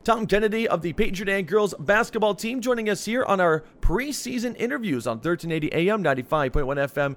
Tom Kennedy of the Patriot and girls basketball team joining us here on our preseason interviews on 1380 AM, 95.1 FM,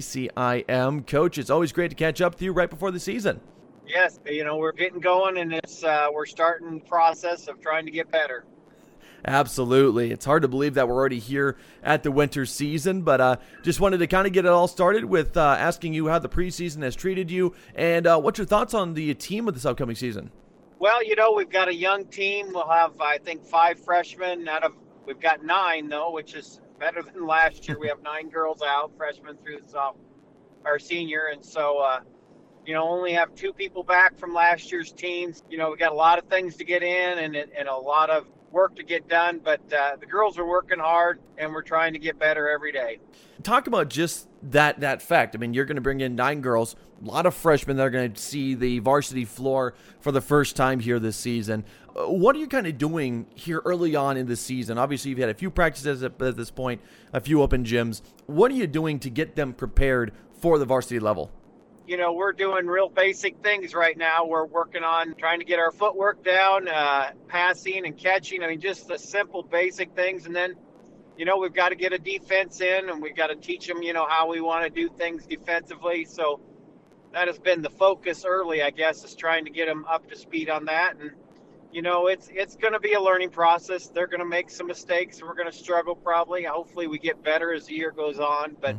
KCIM. Coach, it's always great to catch up with you right before the season. Yes, we're getting going, and we're starting the process of trying to get better. Absolutely. It's hard to believe that we're already here at the winter season, but just wanted to kind of get it all started with asking you how the preseason has treated you and what's your thoughts on the team of this upcoming season? Well, we've got a young team. We'll have, I think, 5 freshmen we've got 9, though, which is better than last year. We have 9 girls out, freshmen through our senior. And so, only have 2 people back from last year's teams. We got a lot of things to get in and a lot of work to get done, but the girls are working hard and we're trying to get better every day. Talk about just that fact. I mean, you're going to bring in 9 girls, a lot of freshmen that are going to see the varsity floor for the first time here this season. What are you kind of doing here early on in the season? Obviously, you've had a few practices at this point, a few open gyms. What are you doing to get them prepared for the varsity level? We're doing real basic things right now. We're working on trying to get our footwork down, passing and catching. I mean, just the simple basic things. And then, we've got to get a defense in and we've got to teach them, how we want to do things defensively. So that has been the focus early, I guess, is trying to get them up to speed on that. And, it's going to be a learning process. They're going to make some mistakes. We're going to struggle probably. Hopefully we get better as the year goes on. But,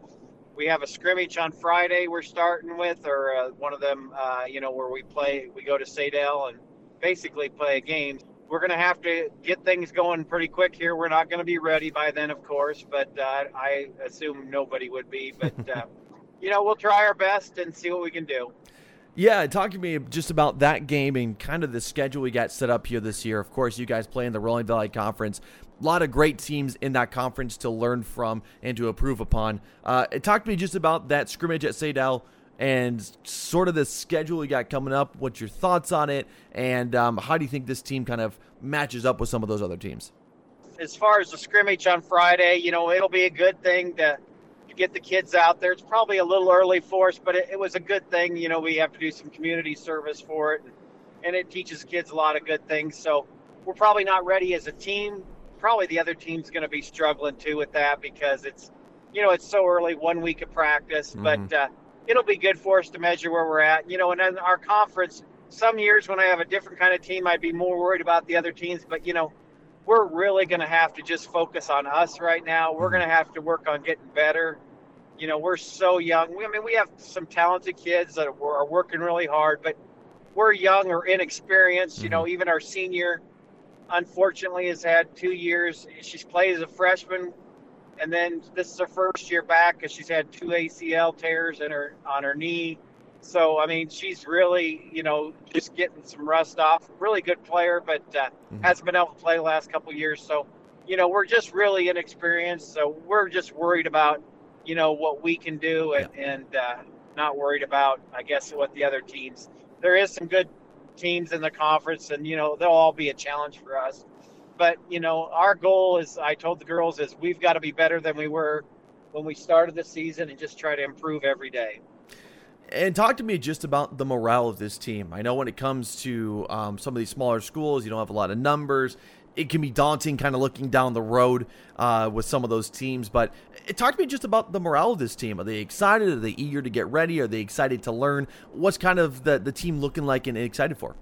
we have a scrimmage on Friday we're starting with, or one of them, where we go to Sadell and basically play a game. We're going to have to get things going pretty quick here. We're not going to be ready by then, of course, but I assume nobody would be. But, we'll try our best and see what we can do. Yeah, talk to me just about that game and kind of the schedule we got set up here this year. Of course, you guys play in the Rolling Valley Conference. A lot of great teams in that conference to learn from and to improve upon. Talk to me just about that scrimmage at Sadell and sort of the schedule we got coming up. What's your thoughts on it? And how do you think this team kind of matches up with some of those other teams? As far as the scrimmage on Friday, it'll be a good thing to get the kids out there. It's probably a little early for us, but it was a good thing. We have to do some community service for it, and it teaches kids a lot of good things. So we're probably not ready as a team. Probably the other team's going to be struggling too with that because it's so early, 1 week of practice, but it'll be good for us to measure where we're at. And then our conference, some years when I have a different kind of team, I'd be more worried about the other teams, but we're really going to have to just focus on us right now. We're going to have to work on getting better. We're so young. We have some talented kids that are working really hard, but we're young or inexperienced. Even our senior, unfortunately, has had 2 years. She's played as a freshman, and then this is her first year back because she's had 2 ACL tears on her knee. So, she's really, just getting some rust off. Really good player, but hasn't been able to play the last couple of years. So, we're just really inexperienced. So we're just worried about, what we can do and not worried about, I guess, what the other teams. There is some good teams in the conference, and, they'll all be a challenge for us. But, our goal is, I told the girls, is we've got to be better than we were when we started the season and just try to improve every day. And talk to me just about the morale of this team. I know when it comes to some of these smaller schools, you don't have a lot of numbers. It can be daunting kind of looking down the road with some of those teams. But talk to me just about the morale of this team. Are they excited? Are they eager to get ready? Are they excited to learn? What's kind of the team looking like and excited for?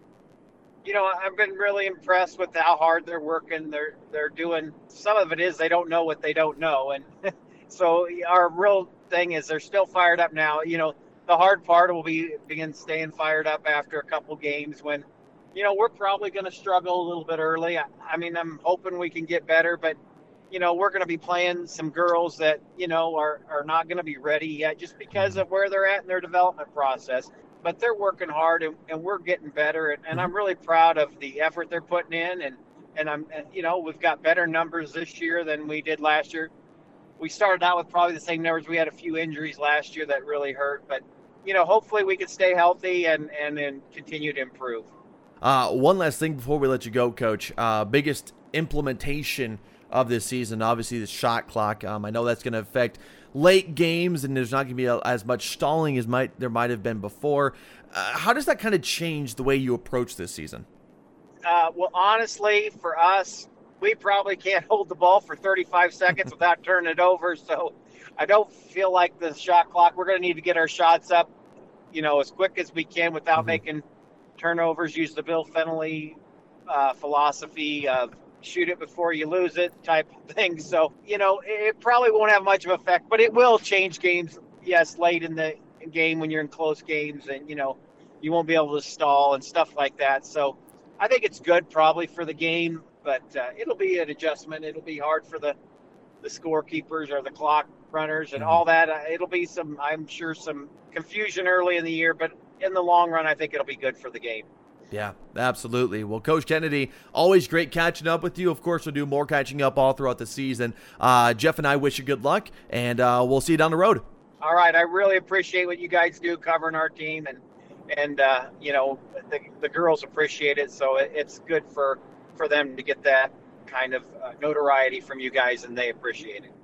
I've been really impressed with how hard they're working. They're doing, some of it is they don't know what they don't know. And so our real thing is they're still fired up now. The hard part will be staying fired up after a couple games when, we're probably going to struggle a little bit early. I'm hoping we can get better, but, we're going to be playing some girls that, are not going to be ready yet just because of where they're at in their development process. But they're working hard and we're getting better. And I'm really proud of the effort they're putting in. And we've got better numbers this year than we did last year. We started out with probably the same numbers. We had a few injuries last year that really hurt, but hopefully we can stay healthy and continue to improve. One last thing before we let you go, Coach. Biggest implementation of this season, obviously the shot clock. I know that's going to affect late games, and there's not going to be as much stalling as there might have been before. How does that kind of change the way you approach this season? Well, honestly, for us, we probably can't hold the ball for 35 seconds without turning it over. So I don't feel like the shot clock. We're going to need to get our shots up, as quick as we can without making turnovers. Use the Bill Fennelly philosophy of shoot it before you lose it type of thing. So, it probably won't have much of an effect, but it will change games. Yes, late in the game when you're in close games and, you won't be able to stall and stuff like that. So I think it's good probably for the game, but it'll be an adjustment. It'll be hard for the scorekeepers or the clock runners and all that. It'll be I'm sure some confusion early in the year, but in the long run, I think it'll be good for the game. Yeah, absolutely. Well, Coach Kennedy, always great catching up with you. Of course, we'll do more catching up all throughout the season. Jeff and I wish you good luck, and we'll see you down the road. All right. I really appreciate what you guys do covering our team, and the girls appreciate it. So it's good for them to get that kind of notoriety from you guys, and they appreciate it.